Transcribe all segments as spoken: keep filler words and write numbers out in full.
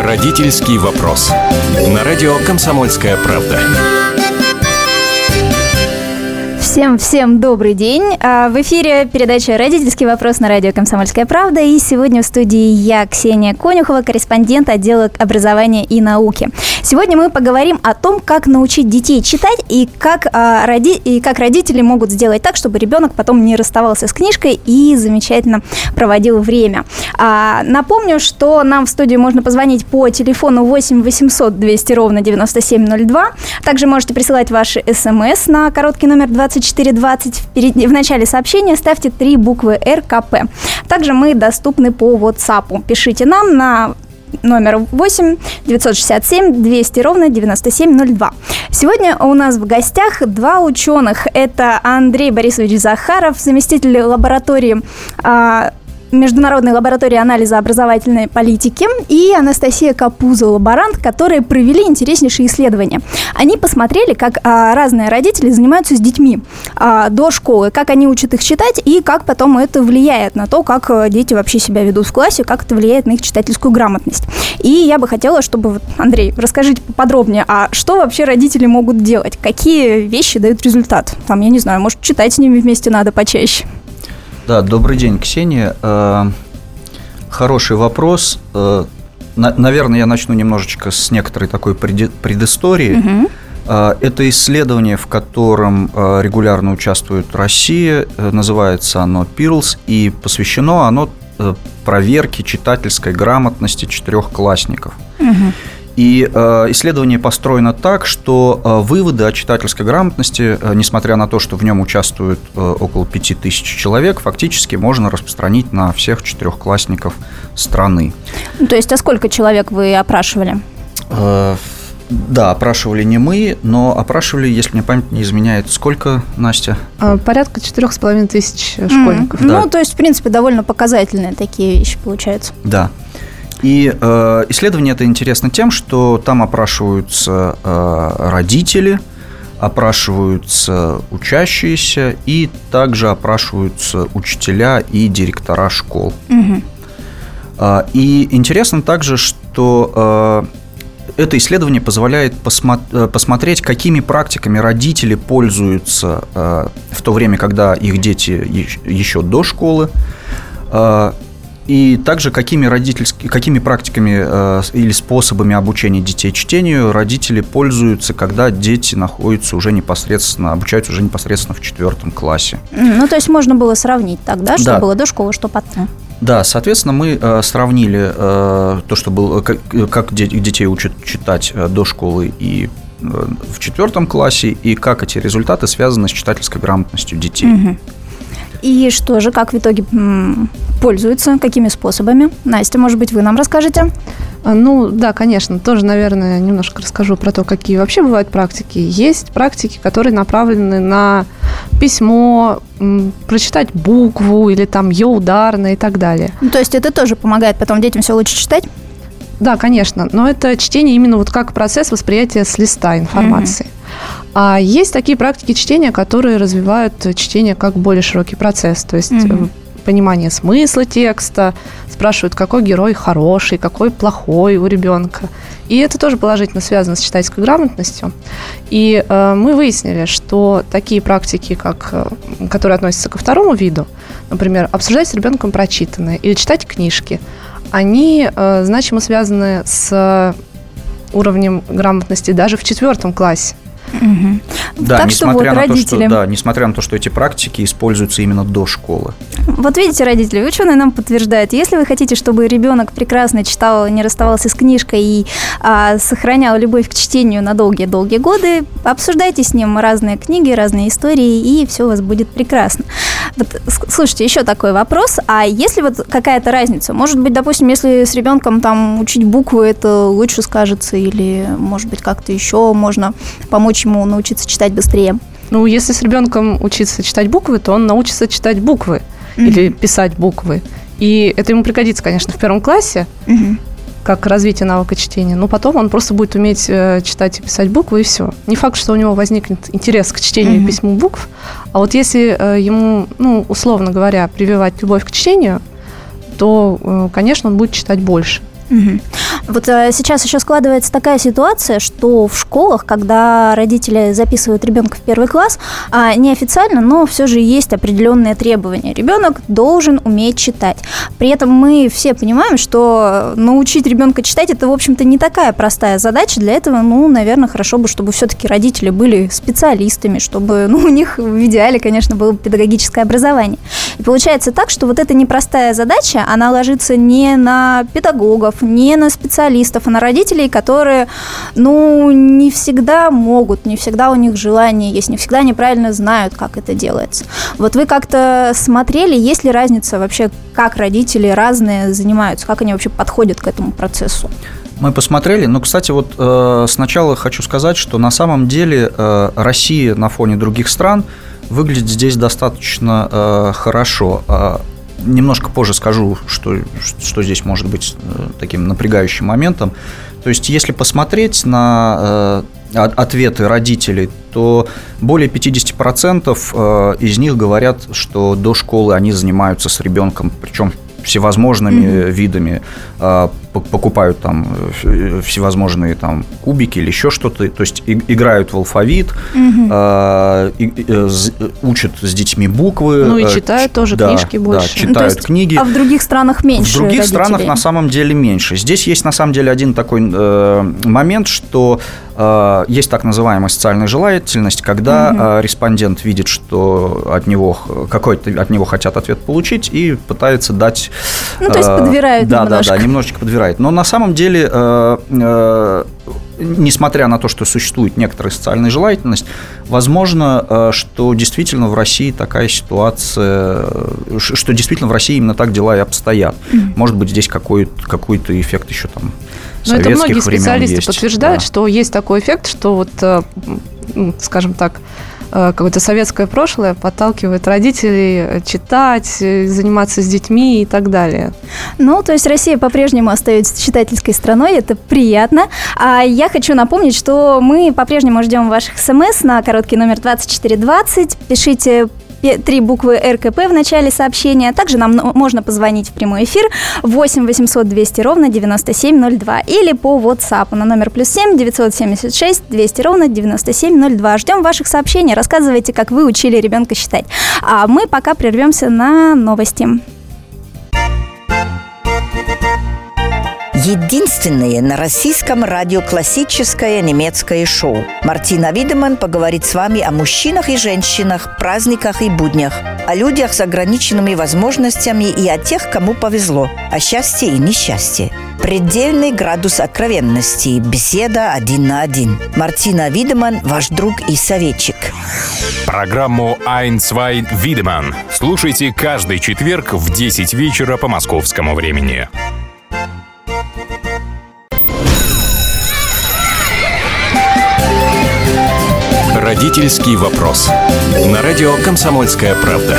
Родительский вопрос. На радио «Комсомольская правда». Всем-всем добрый день. В эфире передача «Родительский вопрос» на радио «Комсомольская правда». И сегодня в студии я, Ксения Конюхова, корреспондент отдела образования и науки. Сегодня мы поговорим о том, как научить детей читать и как, а, роди... и как родители могут сделать так, чтобы ребенок потом не расставался с книжкой и замечательно проводил время. А, напомню, что нам в студию можно позвонить по телефону восемь восемьсот двести ровно девяносто семь ноль два. Также можете присылать ваши смс на короткий номер двадцать четыре двадцать. Впереди, в начале сообщения ставьте три буквы эр ка пэ. Также мы доступны по WhatsApp. Пишите нам на номер восемь девятьсот шестьдесят семь двести ровно девяносто семь ноль два. Сегодня у нас в гостях два ученых. Это Андрей Борисович Захаров, заместитель лаборатории а, Международной лаборатории анализа образовательной политики, и Анастасия Капуза, лаборант, которые провели интереснейшие исследования. Они посмотрели, как а, разные родители занимаются с детьми а, до школы, как они учат их читать и как потом это влияет на то, как дети вообще себя ведут в классе, как это влияет на их читательскую грамотность. И я бы хотела, чтобы, Андрей, расскажите поподробнее, а что вообще родители могут делать? Какие вещи дают результат? Там, я не знаю, может, читать с ними вместе надо почаще? Да, добрый день, Ксения. Хороший вопрос. Наверное, я начну немножечко с некоторой такой предыстории. Угу. Это исследование, в котором регулярно участвует Россия. Называется оно пирлс, и посвящено оно проверке читательской грамотности четырехклассников. Угу. И э, исследование построено так, что э, выводы о читательской грамотности, э, несмотря на то, что в нем участвует э, около пяти тысяч человек, фактически можно распространить на всех четырехклассников страны. Ну, то есть, а сколько человек вы опрашивали? Э, да, опрашивали не мы, но опрашивали, если мне память не изменяет, сколько, Настя? Порядка четырех с половиной тысяч школьников. Mm. Да. Ну, то есть, в принципе, довольно показательные такие вещи получаются. Да. И э, исследование это интересно тем, что там опрашиваются э, родители, опрашиваются учащиеся и также опрашиваются учителя и директора школ. Угу. Э, и интересно также, что э, это исследование позволяет посмо- посмотреть, какими практиками родители пользуются э, в то время, когда их дети еще до школы. Э, И также какими, родительскими, какими практиками э, или способами обучения детей чтению родители пользуются, когда дети находятся уже непосредственно, обучаются уже непосредственно в четвертом классе. Ну, то есть можно было сравнить тогда, что да. было до школы, что потом. Да, соответственно, мы э, сравнили э, то, что было, как, как детей учат читать до школы и э, в четвертом классе, и как эти результаты связаны с читательской грамотностью детей. Угу. И что же, как в итоге м- пользуются, какими способами? Настя, может быть, вы нам расскажете? Ну, да, конечно. Тоже, наверное, немножко расскажу про то, какие вообще бывают практики. Есть практики, которые направлены на письмо, м- прочитать букву или там «ё» ударно и так далее. Ну, то есть это тоже помогает потом детям все лучше читать? Да, конечно. Но это чтение именно вот как процесс восприятия с листа информации. Mm-hmm. А есть такие практики чтения, которые развивают чтение как более широкий процесс. То есть mm-hmm. понимание смысла текста, спрашивают, какой герой хороший, какой плохой у ребенка. И это тоже положительно связано с читательской грамотностью. И э, мы выяснили, что такие практики, как, которые относятся ко второму виду, например, обсуждать с ребенком прочитанное или читать книжки, они э, значимо связаны с уровнем грамотности даже в четвертом классе. Угу. Да, так несмотря, что вот на родители... то, что, да, несмотря на то, что эти практики используются именно до школы. Вот видите, родители, ученые нам подтверждают, если вы хотите, чтобы ребенок прекрасно читал, не расставался с книжкой и а, сохранял любовь к чтению на долгие-долгие годы, обсуждайте с ним разные книги, разные истории, и все у вас будет прекрасно. Вот, слушайте, еще такой вопрос, а если вот какая-то разница? Может быть, допустим, если с ребенком там учить буквы, это лучше скажется, или, может быть, как-то еще можно помочь ему научиться читать быстрее? Ну, если с ребенком учиться читать буквы, то он научится читать буквы mm-hmm. или писать буквы. И это ему пригодится, конечно, в первом классе, mm-hmm. как развитие навыка чтения. Но потом он просто будет уметь э, читать и писать буквы, и все. Не факт, что у него возникнет интерес к чтению mm-hmm. и письму букв. А вот если э, ему, ну, условно говоря, прививать любовь к чтению, то, э, конечно, он будет читать больше. Угу. Вот а, сейчас еще складывается такая ситуация, что в школах, когда родители записывают ребенка в первый класс, а, неофициально, но все же есть определенные требования. Ребенок должен уметь читать. При этом мы все понимаем, что научить ребенка читать — это, в общем-то, не такая простая задача. Для этого, ну, наверное, хорошо бы, чтобы все-таки родители были специалистами, чтобы, ну, у них в идеале, конечно, было педагогическое образование. И получается так, что вот эта непростая задача, она ложится не на педагогов, не на специалистов, специалистов, а на родителей, которые, ну, не всегда могут, не всегда у них желание есть, не всегда неправильно знают, как это делается. Вот вы как-то смотрели, есть ли разница вообще, как родители разные занимаются, как они вообще подходят к этому процессу? Мы посмотрели, но, кстати, вот э, сначала хочу сказать, что на самом деле э, Россия на фоне других стран выглядит здесь достаточно э, хорошо. Немножко позже скажу, что, что здесь может быть таким напрягающим моментом. То есть, если посмотреть на э, ответы родителей, то более пятьдесят процентов э, из них говорят, что до школы они занимаются с ребенком, причем всевозможными mm-hmm. видами, э, покупают там всевозможные там кубики или еще что-то, то есть и, играют в алфавит, mm-hmm. э, и, э, учат с детьми буквы. Ну и читают э, тоже да, книжки больше. Да, читают ну, то есть, книги. А в других странах меньше В других родителей. странах на самом деле меньше. Здесь есть на самом деле один такой э, момент, что э, есть так называемая социальная желательность, когда mm-hmm. э, респондент видит, что от него какой-то от него хотят ответ получить и пытается дать. Ну, то есть подбирают да, немножко. Да, да, немножечко подбирают. Но на самом деле, э, э, несмотря на то, что существует некоторая социальная желательность, возможно, э, что действительно в России такая ситуация, что действительно в России именно так дела и обстоят. Mm-hmm. Может быть, здесь какой-то, какой-то эффект еще там Но это многие специалисты есть. подтверждают, Да. что есть такой эффект, что вот, скажем так, какое-то советское прошлое подталкивает родителей читать, заниматься с детьми и так далее. Ну, то есть Россия по-прежнему остается читательской страной, это приятно. А я хочу напомнить, что мы по-прежнему ждем ваших смс на короткий номер двадцать четыре двадцать. Пишите три буквы эр ка пэ в начале сообщения. Также нам можно позвонить в прямой эфир восемь восемьсот двести ровно девяносто семь ноль два или по WhatsApp на номер плюс семь девятьсот семьдесят шесть двести ровно девяносто семь ноль два. Ждем ваших сообщений, рассказывайте, как вы учили ребенка считать. А мы пока прервемся на новости. Единственное на российском радио классическое немецкое шоу. Мартина Видеман поговорит с вами о мужчинах и женщинах, праздниках и буднях, о людях с ограниченными возможностями и о тех, кому повезло, о счастье и несчастье. Предельный градус откровенности. Беседа один на один. Мартина Видеман, ваш друг и советчик. Программу «Ein, zwei, Видеман» слушайте каждый четверг в десять вечера по московскому времени. Родительский вопрос. На радио «Комсомольская правда».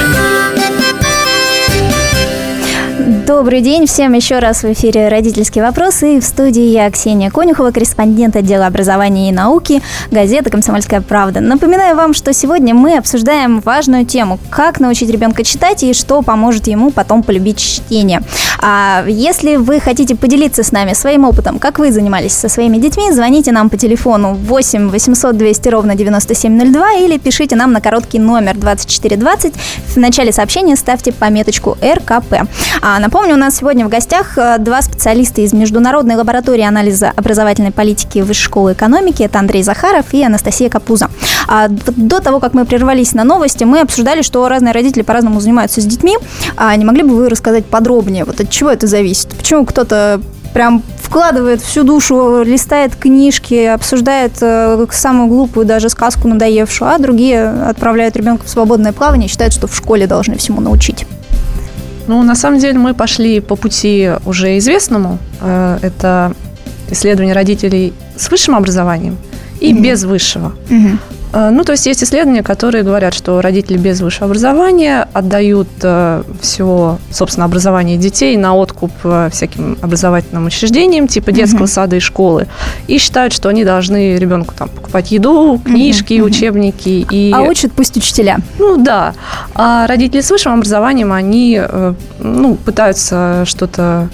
Добрый день всем еще раз в эфире «Родительский вопрос», и в студии я, Ксения Конюхова, корреспондент отдела образования и науки газеты «Комсомольская правда». Напоминаю вам, что сегодня мы обсуждаем важную тему – как научить ребенка читать и что поможет ему потом полюбить чтение. А если вы хотите поделиться с нами своим опытом, как вы занимались со своими детьми, звоните нам по телефону восемь восемьсот двести ровно девяносто семь ноль два или пишите нам на короткий номер двадцать четыре двадцать. В начале сообщения ставьте пометочку эр ка пэ. А напомню, у нас сегодня в гостях два специалиста из Международной лаборатории анализа образовательной политики Высшей школы экономики. Это Андрей Захаров и Анастасия Капуза. А до того, как мы прервались на новости, мы обсуждали, что разные родители по-разному занимаются с детьми. А не могли бы вы рассказать подробнее, вот от чего это зависит? Почему кто-то прям вкладывает всю душу, листает книжки, обсуждает э, самую глупую даже сказку надоевшую, а другие отправляют ребенка в свободное плавание и считают, что в школе должны всему научить? Ну, на самом деле мы пошли по пути уже известному. Это исследование родителей с высшим образованием и mm-hmm. без высшего. Mm-hmm. Ну, то есть есть исследования, которые говорят, что родители без высшего образования отдают все, собственно, образование детей на откуп всяким образовательным учреждениям, типа детского mm-hmm. сада и школы, и считают, что они должны ребенку там покупать еду, книжки, mm-hmm. учебники. И... А учат пусть учителя. Ну, да. А родители с высшим образованием, они, ну, пытаются что-то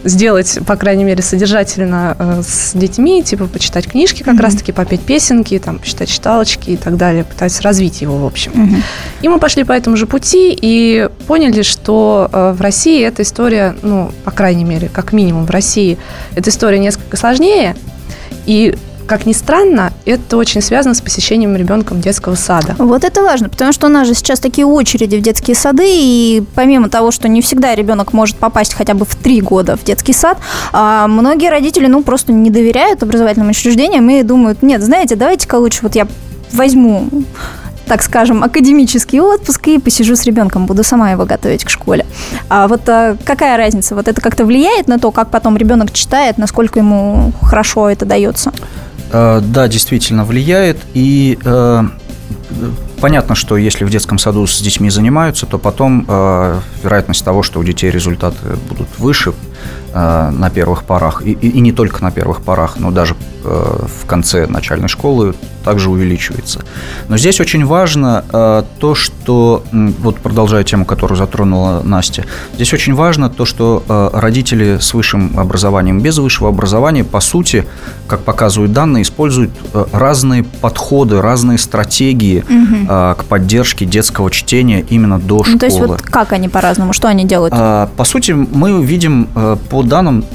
сделать, по крайней мере, содержательно э, с детьми, типа почитать книжки, как mm-hmm. раз-таки попеть песенки, там, почитать читалочки и так далее, пытаться развить его, в общем. Mm-hmm. И мы пошли по этому же пути и поняли, что э, в России эта история, ну, по крайней мере, как минимум в России, эта история несколько сложнее, и как ни странно, это очень связано с посещением ребенком детского сада. Вот это важно, потому что у нас же сейчас такие очереди в детские сады, и помимо того, что не всегда ребенок может попасть хотя бы в три года в детский сад, а многие родители, ну, просто не доверяют образовательным учреждениям и думают, нет, знаете, давайте-ка лучше вот я возьму, так скажем, академический отпуск и посижу с ребенком, буду сама его готовить к школе. А вот а, какая разница? Вот это как-то влияет на то, как потом ребенок читает, насколько ему хорошо это дается? Да, действительно влияет, и э, понятно, что если в детском саду с детьми занимаются, то потом э, вероятность того, что у детей результаты будут выше э, на первых порах, и, и, и не только на первых порах, но даже э, в конце начальной школы также увеличивается. Но здесь очень важно э, то, что, вот продолжая тему, которую затронула Настя, здесь очень важно то, что э, родители с высшим образованием, без высшего образования, по сути, как показывают данные, используют э, разные подходы, разные стратегии угу. э, к поддержке детского чтения именно до ну, школы. То есть вот как они по-разному, что они делают? Э, по сути, мы видим э, по данным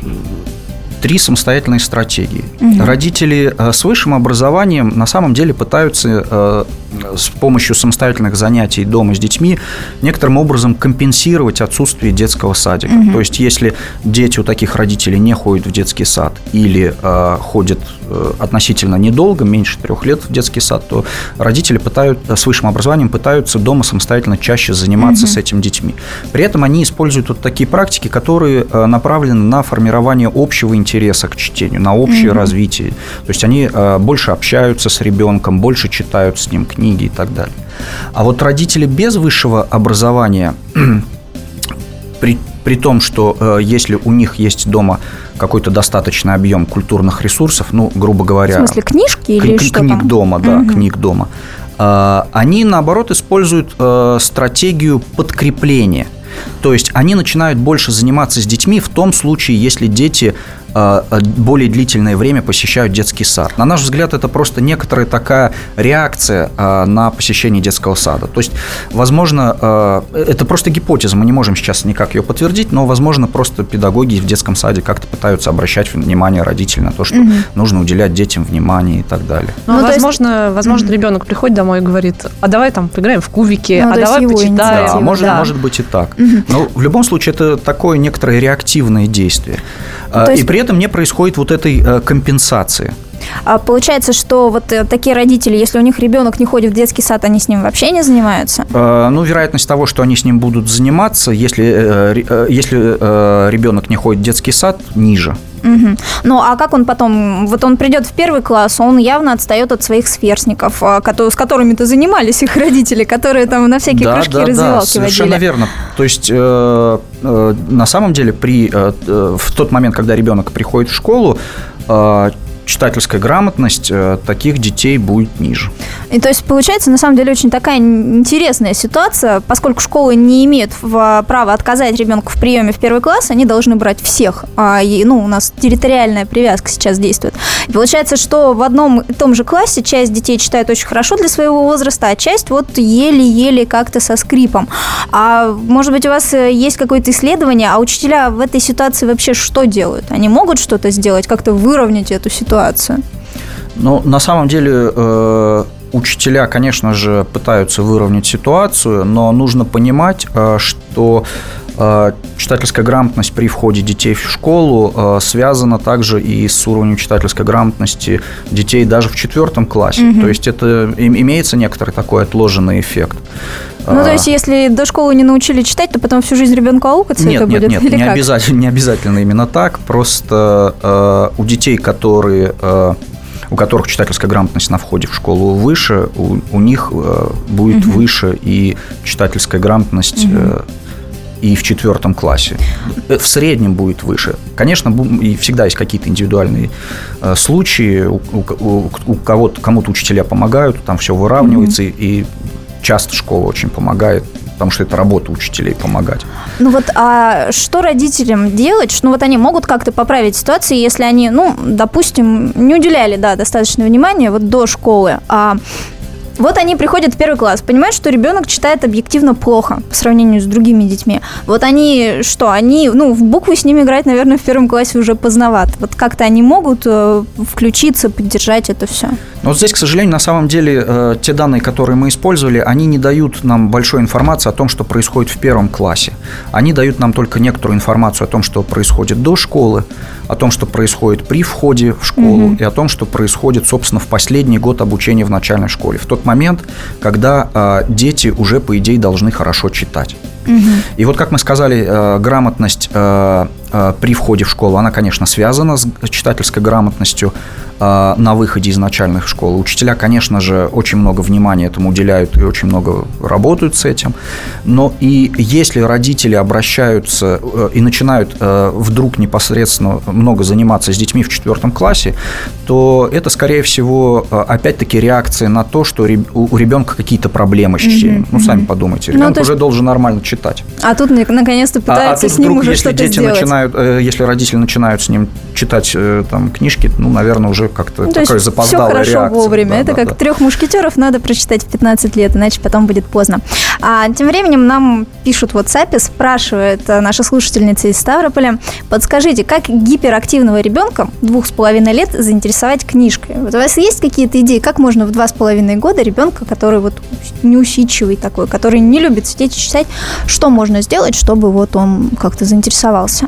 три самостоятельные стратегии. Угу. Родители э, с высшим образованием на самом деле пытаются э, с помощью самостоятельных занятий дома с детьми некоторым образом компенсировать отсутствие детского садика. Угу. То есть, если дети у таких родителей не ходят в детский сад или э, ходят э, относительно недолго, меньше трех лет в детский сад, то родители пытаются, с высшим образованием пытаются дома самостоятельно чаще заниматься угу. с этими детьми. При этом они используют вот такие практики, которые э, направлены на формирование общего интереса интереса к чтению, на общее mm-hmm. развитие. То есть они э, больше общаются с ребенком, больше читают с ним книги и так далее. А вот родители без высшего образования, при, при том, что э, если у них есть дома какой-то достаточный объем культурных ресурсов, ну, грубо говоря... В смысле, книжки или к- что книг там? дома, да, mm-hmm. книг дома. Э, они, наоборот, используют э, стратегию подкрепления. То есть они начинают больше заниматься с детьми в том случае, если дети э, более длительное время посещают детский сад. На наш взгляд, это просто некоторая такая реакция э, на посещение детского сада. То есть, возможно, э, это просто гипотеза, мы не можем сейчас никак ее подтвердить, но, возможно, просто педагоги в детском саде как-то пытаются обращать внимание родителей на то, что угу. нужно уделять детям внимание и так далее. Ну, ну возможно, есть... возможно угу. ребенок приходит домой и говорит, а давай там поиграем в кубики, ну, а давай почитаем. Да, может, да. может быть и так. Угу. Но в любом случае это такое некоторое реактивное действие. То есть... И при этом не происходит вот этой компенсации. А получается, что вот такие родители, если у них ребенок не ходит в детский сад, они с ним вообще не занимаются? Ну, вероятность того, что они с ним будут заниматься, если, если ребенок не ходит в детский сад, ниже. Угу. Ну, а как он потом, вот он придет в первый класс, он явно отстает от своих сверстников, с которыми-то занимались их родители, которые там на всякие да, кружки да, развивалки да, совершенно водили. верно. То есть, э, э, на самом деле, при, э, в тот момент, когда ребенок приходит в школу, э, читательская грамотность таких детей будет ниже. И то есть, получается, на самом деле, очень такая интересная ситуация, поскольку школы не имеют права отказать ребенку в приеме в первый класс, они должны брать всех. И, ну, у нас территориальная привязка сейчас действует. И получается, что в одном и том же классе часть детей читает очень хорошо для своего возраста, а часть вот еле-еле как-то со скрипом. А может быть, у вас есть какое-то исследование, а учителя в этой ситуации вообще что делают? Они могут что-то сделать, как-то выровнять эту ситуацию? Ну, на самом деле, э, учителя, конечно же, пытаются выровнять ситуацию, но нужно понимать, э, что э, читательская грамотность при входе детей в школу э, связана также и с уровнем читательской грамотности детей даже в четвертом классе. Mm-hmm. То есть это имеется некоторый такой отложенный эффект. Ну, то есть, если до школы не научили читать, то потом всю жизнь ребенку аукаться нет, это нет, будет? Нет, нет, не обязательно, не обязательно именно так. Просто э, у детей, которые, э, у которых читательская грамотность на входе в школу выше, у, у них э, будет угу. выше и читательская грамотность угу. э, и в четвертом классе. В среднем будет выше. Конечно, и всегда есть какие-то индивидуальные э, случаи, у, у, у кого-то, кому-то учителя помогают, там все выравнивается, угу. и часто школа очень помогает потому что это работа учителей помогать. Ну вот, а что родителям делать? Ну вот они могут как-то поправить ситуацию, если они, ну, допустим, не уделяли, да, достаточно внимания вот до школы, а вот они приходят в первый класс, понимают, что ребенок читает объективно плохо по сравнению с другими детьми. Вот они что, они, ну, в буквы с ними играть, наверное, в первом классе уже поздновато. Вот как-то они могут э, включиться, поддержать это все? Но вот здесь, к сожалению, на самом деле, э, те данные, которые мы использовали, они не дают нам большой информации о том, что происходит в первом классе. Они дают нам только некоторую информацию о том, что происходит до школы, о том, что происходит при входе в школу, mm-hmm. и о том, что происходит, собственно, в последний год обучения в начальной школе. В тот момент, когда э, дети уже, по идее, должны хорошо читать. Mm-hmm. И вот, как мы сказали, э, грамотность э, э, при входе в школу, она, конечно, связана с читательской грамотностью э, на выходе из начальных школ. Учителя, конечно же, очень много внимания этому уделяют и очень много работают с этим. Но и если родители обращаются э, и начинают э, вдруг непосредственно много заниматься с детьми в четвертом классе, то это, скорее всего, э, опять-таки реакция на то, что у ребенка какие-то проблемы с чтением. Mm-hmm. Ну, сами подумайте, ребенок ну, уже есть... должен нормально читать. А тут наконец-то пытаются а, а с ним вдруг, уже что-то дети сделать. Начинают, если родители начинают с ним читать там, книжки, ну, наверное, уже как-то ну, такая запоздалая реакция. Все хорошо вовремя. Да, это да, как да. «Трех мушкетеров» надо прочитать в пятнадцать лет, иначе потом будет поздно. А тем временем нам пишут в WhatsApp, спрашивает наша слушательница из Ставрополя: подскажите, как гиперактивного ребенка двух с половиной лет заинтересовать книжкой? Вот у вас есть какие-то идеи, как можно в два с половиной года ребенка, который вот неусидчивый такой, который не любит сидеть и читать, что можно сделать, чтобы вот он как-то заинтересовался?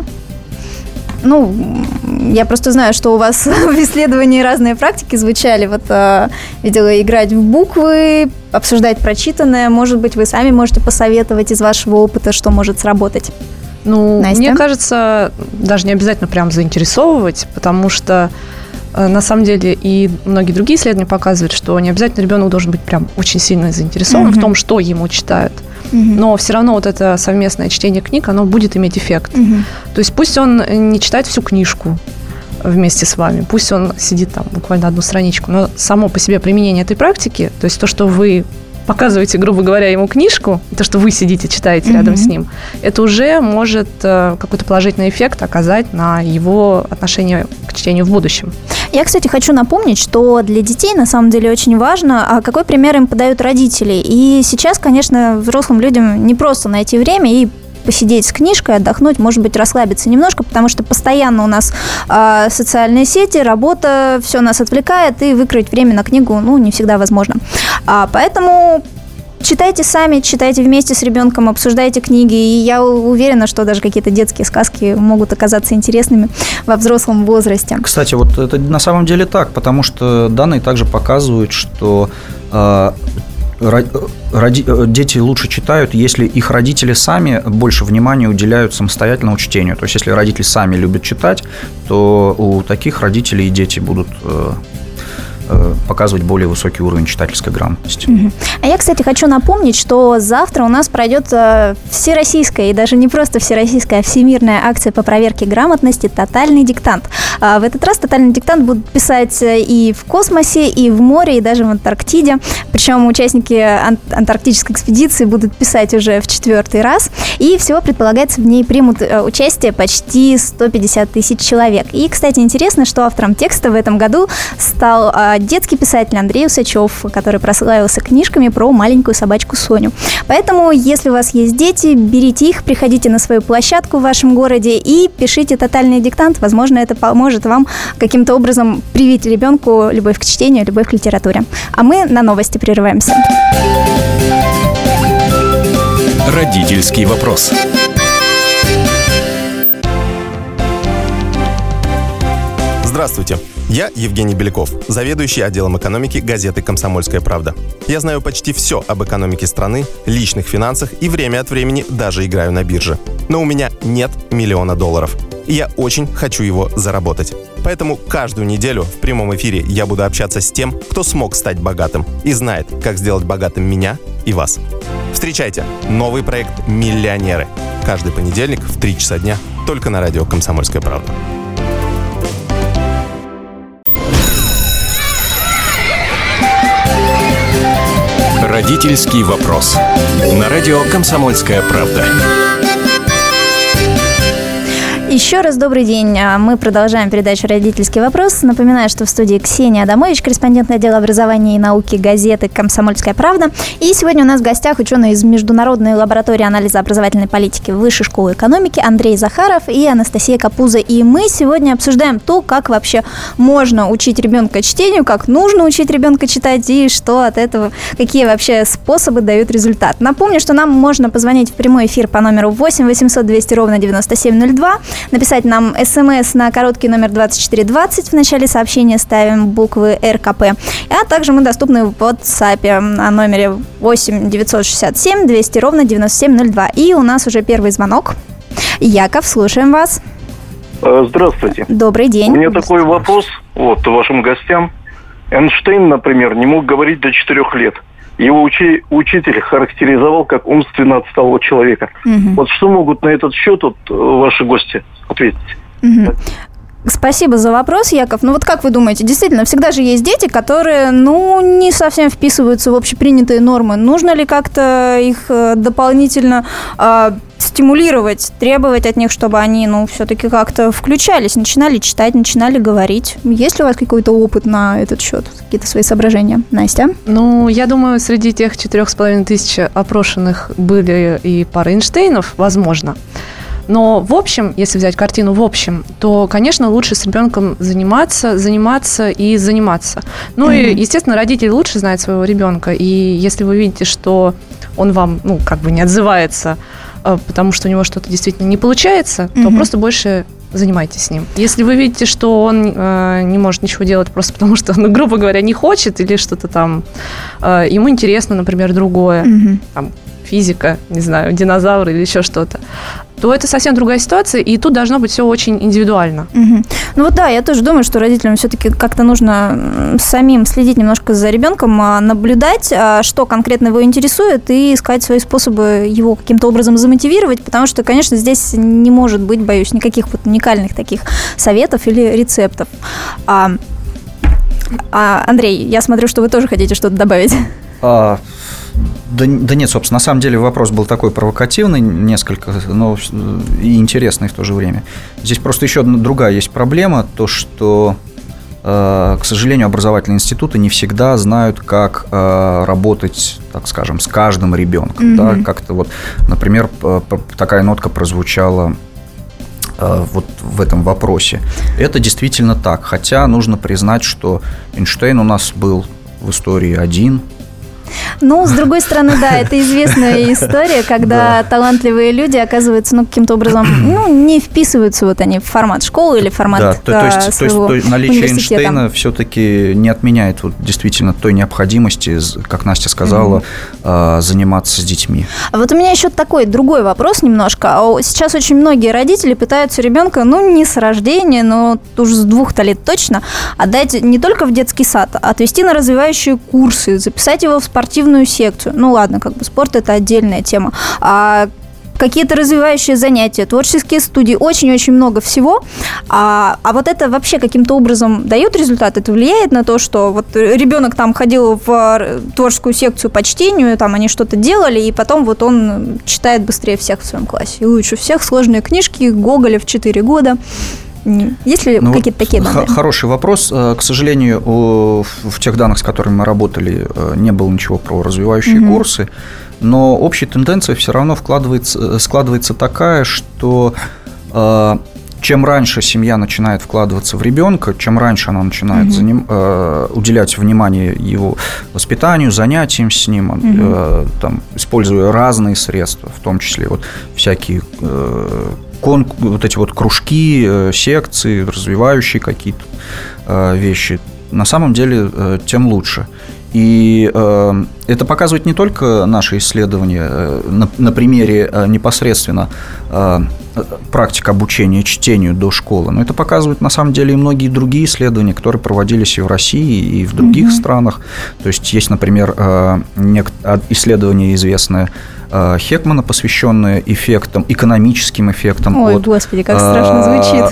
Ну, я просто знаю, что у вас в исследовании разные практики звучали. Вот э, видела играть в буквы, обсуждать прочитанное. Может быть, вы сами можете посоветовать из вашего опыта, что может сработать? Ну, Настя? Мне кажется, даже не обязательно прям заинтересовывать, потому что э, на самом деле и многие другие исследования показывают, что не обязательно ребенок должен быть прям очень сильно заинтересован mm-hmm. в том, что ему читают. Mm-hmm. Но все равно вот это совместное чтение книг, оно будет иметь эффект. Mm-hmm. То есть пусть он не читает всю книжку вместе с вами, пусть он сидит там буквально одну страничку, но само по себе применение этой практики, то есть то, что вы показываете, грубо говоря, ему книжку, то, что вы сидите, читаете mm-hmm. рядом с ним, это уже может э, какой-то положительный эффект оказать на его отношение к чтению в будущем. Я, кстати, хочу напомнить, что для детей на самом деле очень важно, какой пример им подают родители. И сейчас, конечно, взрослым людям не просто найти время и посидеть с книжкой, отдохнуть, может быть, расслабиться немножко, потому что постоянно у нас э, социальные сети, работа, все нас отвлекает, и выкроить время на книгу, ну, не всегда возможно. А, поэтому читайте сами, читайте вместе с ребенком, обсуждайте книги, и я уверена, что даже какие-то детские сказки могут оказаться интересными во взрослом возрасте. Кстати, вот это на самом деле так, потому что данные также показывают, что э, Роди... дети лучше читают, если их родители сами больше внимания уделяют самостоятельному чтению. То есть, если родители сами любят читать, то у таких родителей и дети будут показывать более высокий уровень читательской грамотности. Uh-huh. А я, кстати, хочу напомнить, что завтра у нас пройдет всероссийская, и даже не просто всероссийская, а всемирная акция по проверке грамотности «Тотальный диктант». А в этот раз «Тотальный диктант» будут писать и в космосе, и в море, и даже в Антарктиде. Причем участники ан- антарктической экспедиции будут писать уже в четвертый раз. И всего предполагается, в ней примут участие почти сто пятьдесят тысяч человек. И, кстати, интересно, что автором текста в этом году стал детский писатель Андрей Усачев, который прославился книжками про маленькую собачку Соню. Поэтому, если у вас есть дети, берите их, приходите на свою площадку в вашем городе и пишите «Тотальный диктант». Возможно, это поможет вам каким-то образом привить ребенку любовь к чтению, любовь к литературе. А мы на новости прерываемся. Родительский вопрос. Здравствуйте, я Евгений Беляков, заведующий отделом экономики газеты «Комсомольская правда». Я знаю почти все об экономике страны, личных финансах и время от времени даже играю на бирже. Но у меня нет миллиона долларов, и я очень хочу его заработать. Поэтому каждую неделю в прямом эфире я буду общаться с тем, кто смог стать богатым и знает, как сделать богатым меня и вас. Встречайте новый проект «Миллионеры». Каждый понедельник в три часа дня только на радио «Комсомольская правда». Родительский вопрос. На радио «Комсомольская правда». Еще раз добрый день. Мы продолжаем передачу «Родительский вопрос». Напоминаю, что в студии Ксения Адамович, корреспондент отдела образования и науки газеты «Комсомольская правда». И сегодня у нас в гостях ученый из Международной лаборатории анализа образовательной политики Высшей школы экономики Андрей Захаров и Анастасия Капуза. И мы сегодня обсуждаем то, как вообще можно учить ребенка чтению, как нужно учить ребенка читать и что от этого, какие вообще способы дают результат. Напомню, что нам можно позвонить в прямой эфир по номеру восемь восемьсот двести ровно девяносто семь ноль два, написать нам смс на короткий номер двадцать четыре двадцать. В начале сообщения ставим буквы эр ка пэ. А также мы доступны в WhatsApp на номере восемь девятьсот шестьдесят семь двести ровно девяносто семь ноль два. И у нас уже первый звонок. Яков, слушаем вас. Здравствуйте. Добрый день. У меня такой вопрос вот вашим гостям. Эйнштейн, например, не мог говорить до четырех лет. Его учи- учитель характеризовал как умственно отсталого человека. Угу. Вот что могут на этот счет вот, ваши гости ответить? Угу. Спасибо за вопрос, Яков. Ну вот как вы думаете, действительно, всегда же есть дети, которые, ну, не совсем вписываются в общепринятые нормы. Нужно ли как-то их дополнительно э, стимулировать, требовать от них, чтобы они, ну, все-таки как-то включались, начинали читать, начинали говорить? Есть ли у вас какой-то опыт на этот счет, какие-то свои соображения? Настя? Ну, я думаю, среди тех четырех с половиной тысяч опрошенных были и пара Эйнштейнов, возможно. Но в общем, если взять картину в общем, то, конечно, лучше с ребенком заниматься, заниматься и заниматься. Ну mm-hmm. и, естественно, родители лучше знают своего ребенка. И если вы видите, что он вам, ну, как бы не отзывается, потому что у него что-то действительно не получается, mm-hmm. то просто больше занимайтесь с ним. Если вы видите, что он э, не может ничего делать просто потому, что, ну, грубо говоря, не хочет или что-то там, э, ему интересно, например, другое, mm-hmm. там, физика, не знаю, динозавры или еще что-то, то это совсем другая ситуация, и тут должно быть все очень индивидуально. Угу. Ну вот да, я тоже думаю, что родителям все-таки как-то нужно самим следить немножко за ребенком, наблюдать, что конкретно его интересует, и искать свои способы его каким-то образом замотивировать, потому что, конечно, здесь не может быть, боюсь, никаких вот уникальных таких советов или рецептов. А, а, Андрей, я смотрю, что вы тоже хотите что-то добавить. А... Да, да нет, собственно, на самом деле вопрос был такой провокативный несколько, но и интересный в то же время. Здесь просто еще одна другая есть проблема, то, что, э, к сожалению, образовательные институты не всегда знают, как э, работать, так скажем, с каждым ребенком. Mm-hmm. Да? Как-то вот, например, такая нотка прозвучала э, вот в этом вопросе. Это действительно так, хотя нужно признать, что Эйнштейн у нас был в истории один. Ну, с другой стороны, да, это известная история, когда да. талантливые люди, оказывается, ну, каким-то образом, ну, не вписываются вот они в формат школы или в формат да, то, то есть, своего то есть наличие Эйнштейна все-таки не отменяет вот, действительно той необходимости, как Настя сказала, mm-hmm. заниматься с детьми. А вот у меня еще такой другой вопрос немножко. Сейчас очень многие родители пытаются ребенка, ну, не с рождения, но уже с двух-то лет точно, отдать не только в детский сад, а отвести на развивающие курсы, записать его в спортивную спортивную секцию. Ну ладно, как бы спорт – это отдельная тема. А какие-то развивающие занятия, творческие студии, очень-очень много всего. А, а вот это вообще каким-то образом дает результат? Это влияет на то, что вот ребенок там ходил в творческую секцию по чтению, там они что-то делали, и потом вот он читает быстрее всех в своем классе. И лучше всех сложные книжки Гоголя в четыре года. Есть ли ну, какие-то такие данные? Хороший вопрос. К сожалению, в тех данных, с которыми мы работали, не было ничего про развивающие mm-hmm. курсы, но общая тенденция все равно вкладывается, складывается такая, что чем раньше семья начинает вкладываться в ребенка, чем раньше она начинает mm-hmm. заним, уделять внимание его воспитанию, занятиям с ним, mm-hmm. там, используя разные средства, в том числе вот всякие Кон, вот эти вот кружки, секции, развивающие какие-то э, вещи, на самом деле э, тем лучше. И э, это показывает не только наши исследования э, на, на примере э, непосредственно э, практик обучения чтению до школы, но это показывают на самом деле и многие другие исследования, которые проводились и в России, и в других mm-hmm. странах. То есть есть, например, э, исследование известное Хекмана, посвященное эффектам, экономическим эффектам Ой, от Господи, как страшно звучит.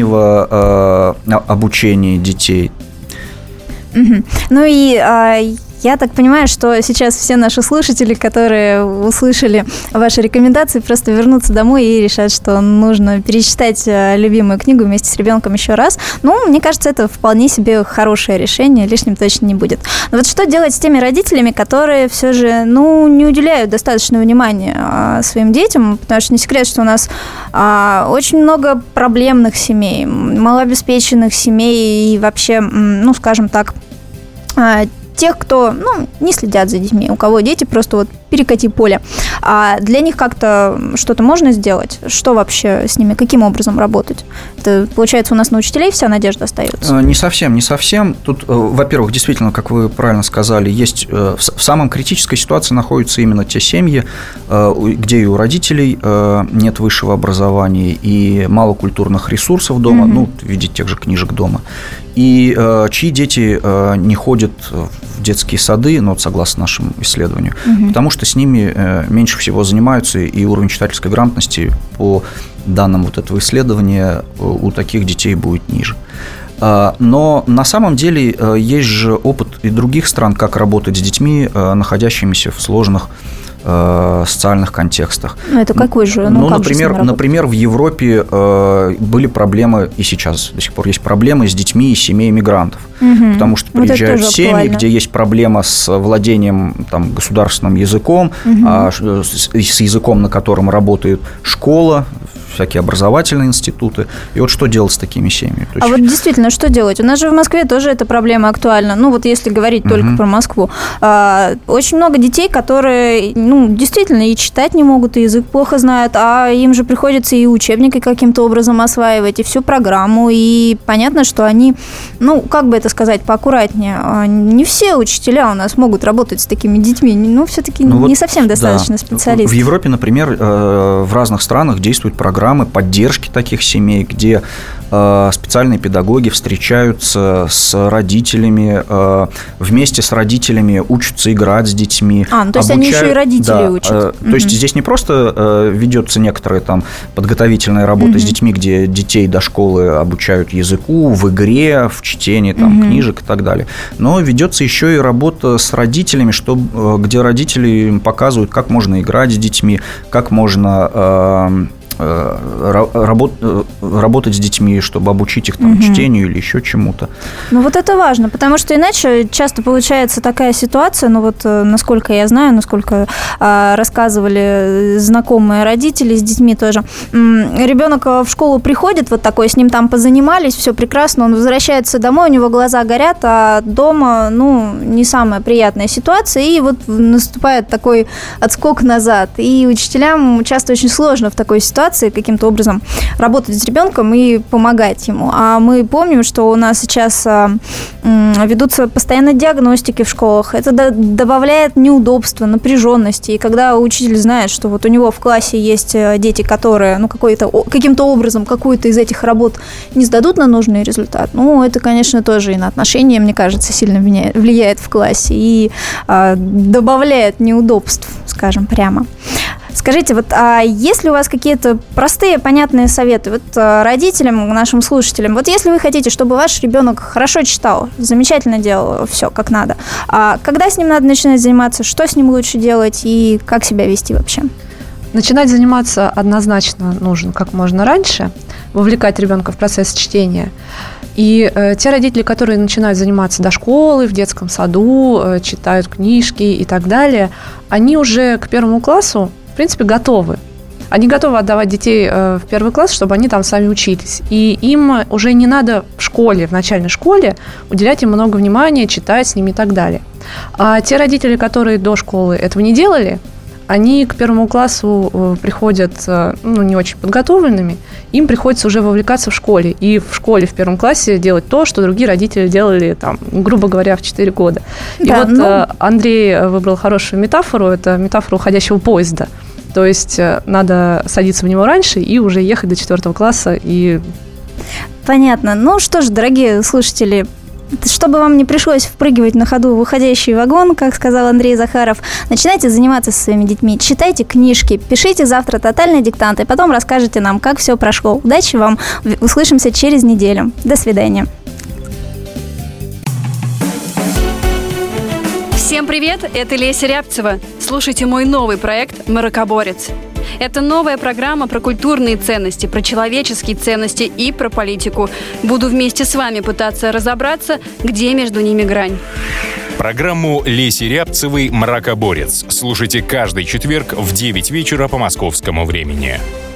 раннего обучения детей. Угу. Ну и а, Я так понимаю, что сейчас все наши слушатели, которые услышали ваши рекомендации, просто вернутся домой и решат, что нужно перечитать любимую книгу вместе с ребенком еще раз. Ну, мне кажется, это вполне себе хорошее решение, лишним точно не будет. Но вот что делать с теми родителями, которые все же, ну, не уделяют достаточно внимания а, своим детям, потому что не секрет, что у нас а, очень много проблемных семей, малообеспеченных семей и вообще, ну, скажем так, а, тех, кто, ну, не следят за детьми, у кого дети просто вот перекати поле. А для них как-то что-то можно сделать? Что вообще с ними? Каким образом работать? Это, получается, у нас на учителей вся надежда остается? Не совсем, не совсем. Тут, во-первых, действительно, как вы правильно сказали, есть в самом критической ситуации находятся именно те семьи, где и у родителей нет высшего образования и мало культурных ресурсов дома, mm-hmm. ну, в виде тех же книжек дома, и чьи дети не ходят в детские сады, ну, вот согласно нашему исследованию, mm-hmm. потому что с ними меньше всего занимаются, и уровень читательской грамотности по данным вот этого исследования у таких детей будет ниже. Но на самом деле есть же опыт и других стран, как работать с детьми, находящимися в сложных социальных контекстах. Ну, это какой же? Ну, ну как например, же например, в Европе э, были проблемы, и сейчас до сих пор есть проблемы с детьми из семей мигрантов. Угу. Потому что приезжают вот семьи, актуально. Где есть проблема с владением там, государственным языком, угу. а, с, с языком, на котором работает школа, всякие образовательные институты. И вот что делать с такими семьями? То есть... А вот действительно, что делать? У нас же в Москве тоже эта проблема актуальна. Ну, вот если говорить uh-huh. только про Москву. А, очень много детей, которые, ну, действительно и читать не могут, и язык плохо знают, а им же приходится и учебники каким-то образом осваивать, и всю программу. И понятно, что они, ну, как бы это сказать, поаккуратнее. Не все учителя у нас могут работать с такими детьми. Ну, все-таки ну, не вот, совсем достаточно да. специалистов. В Европе, например, в разных странах действуют программы поддержки таких семей, где э, специальные педагоги встречаются с родителями, э, вместе с родителями учатся играть с детьми. А, ну то есть обучают, они еще и родители да, учат. Э, то mm-hmm. есть здесь не просто э, ведется некоторая там подготовительная работа mm-hmm. с детьми, где детей до школы обучают языку, в игре, в чтении там, mm-hmm. книжек и так далее, но ведется еще и работа с родителями, что, где родители показывают, как можно играть с детьми, как можно... Э, Работ, работать с детьми, чтобы обучить их там, угу. чтению или еще чему-то. Ну вот это важно, потому что иначе часто получается такая ситуация, ну вот насколько я знаю, насколько а, рассказывали знакомые родители с детьми тоже, ребенок в школу приходит вот такой, с ним там позанимались, все прекрасно, он возвращается домой, у него глаза горят, а дома, ну, не самая приятная ситуация, и вот наступает такой отскок назад, и учителям часто очень сложно в такой ситуации каким-то образом работать с ребенком и помогать ему. А мы помним, что у нас сейчас ведутся постоянно диагностики в школах. Это добавляет неудобства, напряженности. И когда учитель знает, что вот у него в классе есть дети, которые ну, какой-то, каким-то образом какую-то из этих работ не сдадут на нужный результат, ну, это, конечно, тоже и на отношения, мне кажется, сильно влияет в классе и а, добавляет неудобств, скажем прямо. Скажите, вот а есть ли у вас какие-то простые, понятные советы вот родителям, нашим слушателям? Вот если вы хотите, чтобы ваш ребенок хорошо читал, замечательно делал все как надо, а когда с ним надо начинать заниматься, что с ним лучше делать и как себя вести вообще? Начинать заниматься однозначно нужно как можно раньше, вовлекать ребенка в процесс чтения. И э, те родители, которые начинают заниматься до школы, в детском саду, э, читают книжки и так далее, они уже к первому классу, в принципе, готовы. Они готовы отдавать детей э, в первый класс, чтобы они там сами учились. И им уже не надо в школе, в начальной школе, уделять им много внимания, читать с ними и так далее. А те родители, которые до школы этого не делали, они к первому классу приходят ну, не очень подготовленными, им приходится уже вовлекаться в школе. И в школе в первом классе делать то, что другие родители делали, там, грубо говоря, в четыре года. И да, вот ну... Андрей выбрал хорошую метафору, это метафора уходящего поезда. То есть надо садиться в него раньше и уже ехать до четвертого класса. И... Понятно. Ну что ж, дорогие слушатели, чтобы вам не пришлось впрыгивать на ходу в уходящий вагон, как сказал Андрей Захаров, начинайте заниматься со своими детьми, читайте книжки, пишите завтра тотальный диктант, и потом расскажете нам, как все прошло. Удачи вам, услышимся через неделю. До свидания. Всем привет, это Леся Рябцева. Слушайте мой новый проект «Мракоборец». Это новая программа про культурные ценности, про человеческие ценности и про политику. Буду вместе с вами пытаться разобраться, где между ними грань. Программу Леси Рябцевой «Мракоборец» слушайте каждый четверг в девять вечера по московскому времени.